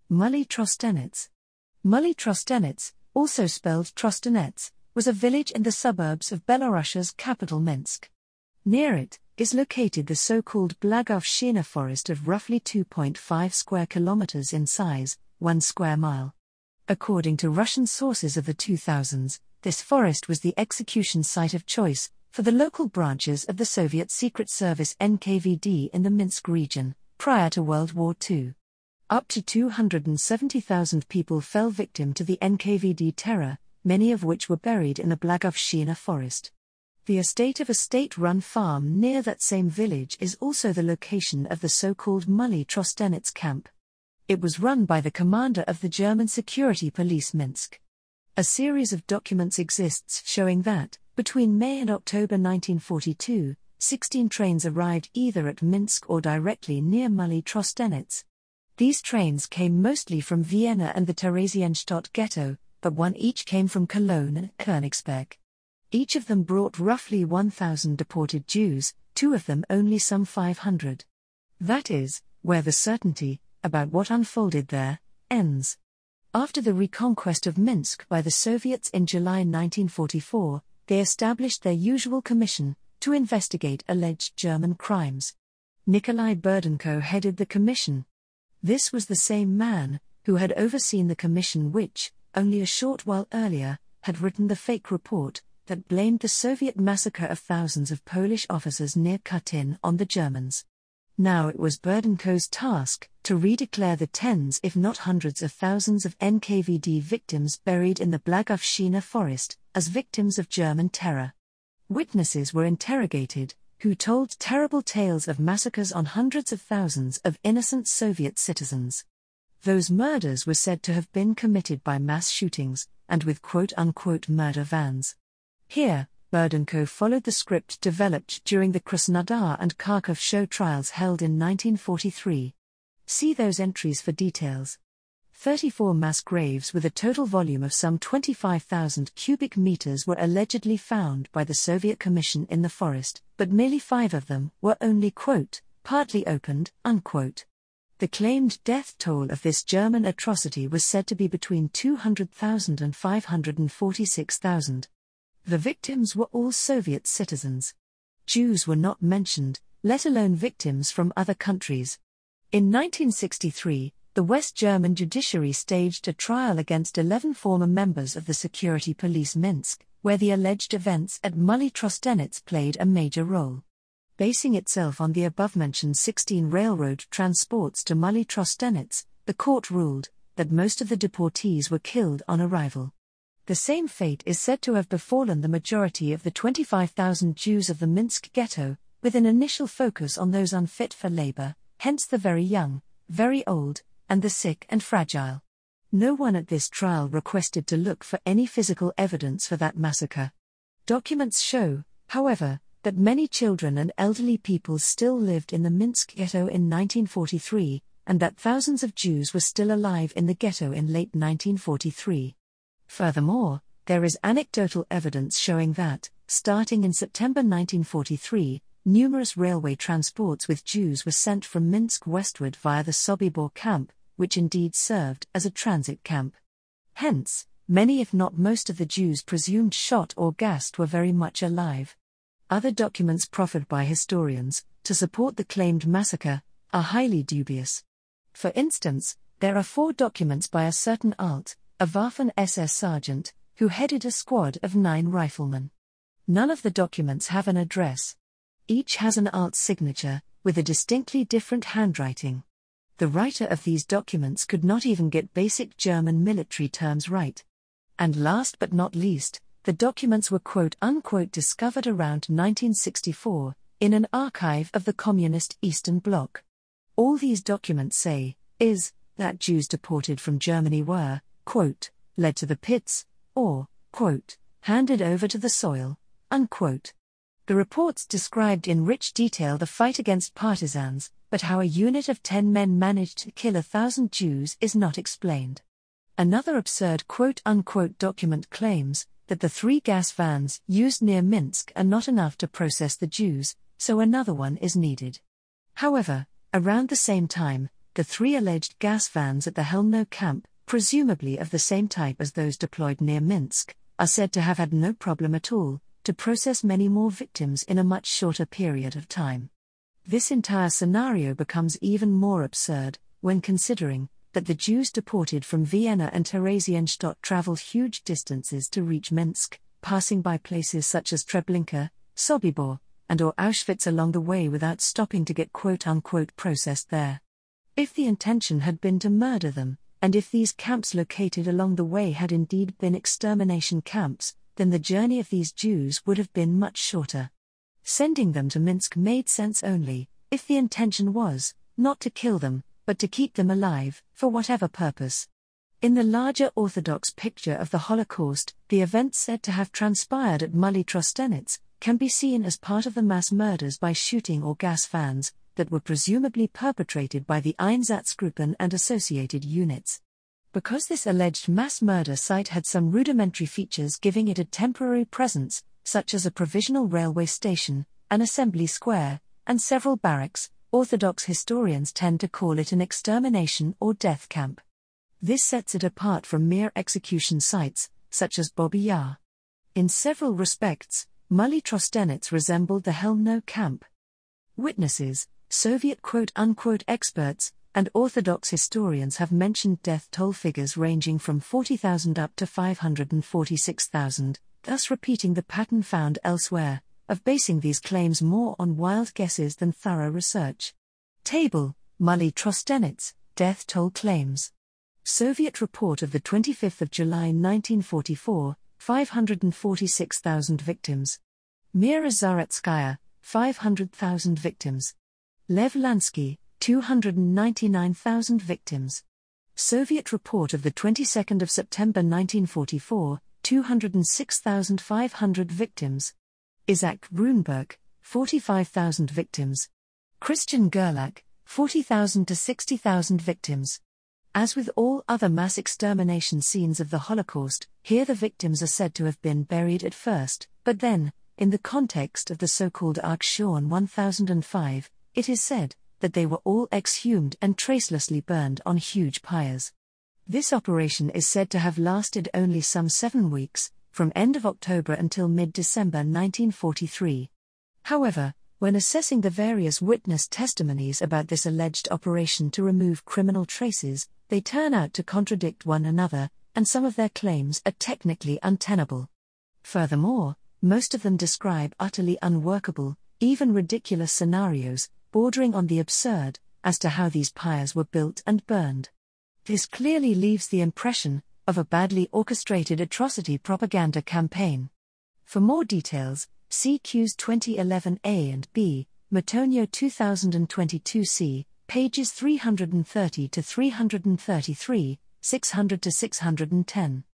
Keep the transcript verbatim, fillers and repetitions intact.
Mali Trostenets. Mali Trostenets, also spelled Trostenets, was a village in the suburbs of Belarusia's capital Minsk. Near it is located the so-called Blagovshchina forest of roughly two point five square kilometers in size, one square mile. According to Russian sources of the two thousands, this forest was the execution site of choice for the local branches of the Soviet Secret Service N K V D in the Minsk region, prior to World War Two. Up to two hundred seventy thousand people fell victim to the N K V D terror, many of which were buried in the Blagovshchina forest. The estate of a state-run farm near that same village is also the location of the so-called Mali Trostenets camp. It was run by the commander of the German security police Minsk. A series of documents exists showing that, between May and October nineteen forty-two, sixteen trains arrived either at Minsk or directly near Mali Trostenets. These trains came mostly from Vienna and the Theresienstadt ghetto, but one each came from Cologne and Königsberg. Each of them brought roughly one thousand deported Jews, two of them only some five hundred. That is, where the certainty about what unfolded there ends. After the reconquest of Minsk by the Soviets in July nineteen forty-four, they established their usual commission to investigate alleged German crimes. Nikolai Burdenko headed the commission. This was the same man who had overseen the commission which, only a short while earlier, had written the fake report that blamed the Soviet massacre of thousands of Polish officers near Katyn on the Germans. Now it was Burdenko's task to redeclare the tens if not hundreds of thousands of N K V D victims buried in the Blagovshchina forest as victims of German terror. Witnesses were interrogated, who told terrible tales of massacres on hundreds of thousands of innocent Soviet citizens. Those murders were said to have been committed by mass shootings, and with quote-unquote murder vans. Here, Burdenko followed the script developed during the Krasnodar and Kharkov show trials held in nineteen forty-three. See those entries for details. thirty-four mass graves with a total volume of some twenty-five thousand cubic meters were allegedly found by the Soviet Commission in the forest, but merely five of them were only, quote, partly opened, unquote. The claimed death toll of this German atrocity was said to be between two hundred thousand and five hundred forty-six thousand. The victims were all Soviet citizens. Jews were not mentioned, let alone victims from other countries. In nineteen sixty-three, the West German judiciary staged a trial against eleven former members of the security police Minsk, where the alleged events at Mali Trostenets played a major role. Basing itself on the above-mentioned sixteen railroad transports to Mali Trostenets, the court ruled that most of the deportees were killed on arrival. The same fate is said to have befallen the majority of the twenty-five thousand Jews of the Minsk ghetto, with an initial focus on those unfit for labor, hence the very young, very old, and the sick and fragile. No one at this trial requested to look for any physical evidence for that massacre. Documents show, however, that many children and elderly people still lived in the Minsk ghetto in nineteen forty-three, and that thousands of Jews were still alive in the ghetto in late nineteen forty-three. Furthermore, there is anecdotal evidence showing that, starting in September nineteen forty-three, numerous railway transports with Jews were sent from Minsk westward via the Sobibor camp, which indeed served as a transit camp. Hence, many if not most of the Jews presumed shot or gassed were very much alive. Other documents proffered by historians, to support the claimed massacre, are highly dubious. For instance, there are four documents by a certain Alt, a Waffen S S sergeant, who headed a squad of nine riflemen. None of the documents have an address. Each has an Alt signature, with a distinctly different handwriting. The writer of these documents could not even get basic German military terms right. And last but not least, the documents were quote-unquote discovered around nineteen sixty-four, in an archive of the Communist Eastern Bloc. All these documents say, is, that Jews deported from Germany were, quote, led to the pits, or, quote, handed over to the soil, unquote. The reports described in rich detail the fight against partisans, but how a unit of ten men managed to kill a thousand Jews is not explained. Another absurd quote-unquote document claims that the three gas vans used near Minsk are not enough to process the Jews, so another one is needed. However, around the same time, the three alleged gas vans at the Chelmno camp, presumably of the same type as those deployed near Minsk, are said to have had no problem at all to process many more victims in a much shorter period of time. This entire scenario becomes even more absurd when considering that the Jews deported from Vienna and Theresienstadt traveled huge distances to reach Minsk, passing by places such as Treblinka, Sobibor, and or Auschwitz along the way without stopping to get quote-unquote processed there. If the intention had been to murder them, and if these camps located along the way had indeed been extermination camps, then the journey of these Jews would have been much shorter. Sending them to Minsk made sense only if the intention was not to kill them, but to keep them alive, for whatever purpose. In the larger Orthodox picture of the Holocaust, the events said to have transpired at Mali Trostenitz can be seen as part of the mass murders by shooting or gas vans that were presumably perpetrated by the Einsatzgruppen and associated units. Because this alleged mass murder site had some rudimentary features giving it a temporary presence, such as a provisional railway station, an assembly square, and several barracks, Orthodox historians tend to call it an extermination or death camp. This sets it apart from mere execution sites, such as Babi Yar. In several respects, Mali Trostenitz resembled the Chelmno camp. Witnesses, Soviet quote-unquote experts, and Orthodox historians have mentioned death toll figures ranging from forty thousand up to five hundred forty-six thousand, thus repeating the pattern found elsewhere, of basing these claims more on wild guesses than thorough research. Table, Mali Trostenitz, death toll claims. Soviet report of the twenty-fifth of July nineteen forty-four, five hundred forty-six thousand victims. Mira Zaretskaya, five hundred thousand victims. Lev Lansky, two hundred ninety-nine thousand victims. Soviet report of the twenty-second of September nineteen forty-four, two hundred six thousand five hundred victims. Isaac Grunberg, forty-five thousand victims. Christian Gerlach, forty thousand to sixty thousand victims. As with all other mass extermination scenes of the Holocaust, here the victims are said to have been buried at first, but then, in the context of the so-called Aktion one thousand five, it is said that they were all exhumed and tracelessly burned on huge pyres. This operation is said to have lasted only some seven weeks, from end of October until mid-December nineteen forty-three. However, when assessing the various witness testimonies about this alleged operation to remove criminal traces, they turn out to contradict one another, and some of their claims are technically untenable. Furthermore, most of them describe utterly unworkable, even ridiculous scenarios, bordering on the absurd, as to how these pyres were built and burned. This clearly leaves the impression of a badly orchestrated atrocity propaganda campaign. For more details, see Q's twenty eleven A and B, Matonio two thousand twenty-two C, pages three hundred thirty to three hundred thirty-three, six hundred to six hundred ten.